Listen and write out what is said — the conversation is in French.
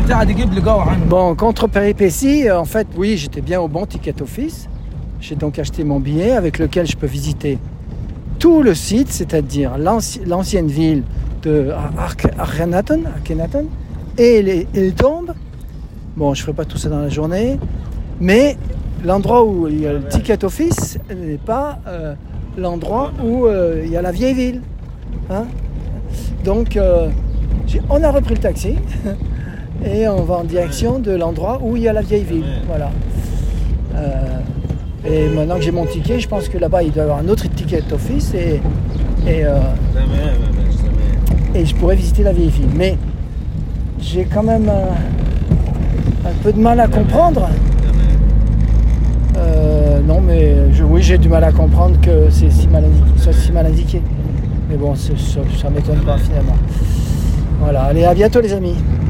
Bon, contre péripéties, en fait, oui, j'étais bien au bon ticket office. J'ai donc acheté mon billet avec lequel je peux visiter tout le site, c'est-à-dire l'ancienne ville de Akhenaten et les tombes. Bon, je ne ferai pas tout ça dans la journée, mais l'endroit où il y a le ticket office n'est pas l'endroit où il y a la vieille ville. Hein? Donc, on a repris le taxi et on va en direction de l'endroit où il y a la vieille ville. Voilà. Et maintenant que j'ai mon ticket, je pense que là-bas il doit y avoir un autre ticket office et je pourrais visiter la vieille ville. Mais j'ai quand même un peu de mal à comprendre. Non, mais oui, j'ai du mal à comprendre que c'est si mal indiqué. Mais bon, ça ne m'étonne pas finalement. Voilà, allez, à bientôt les amis.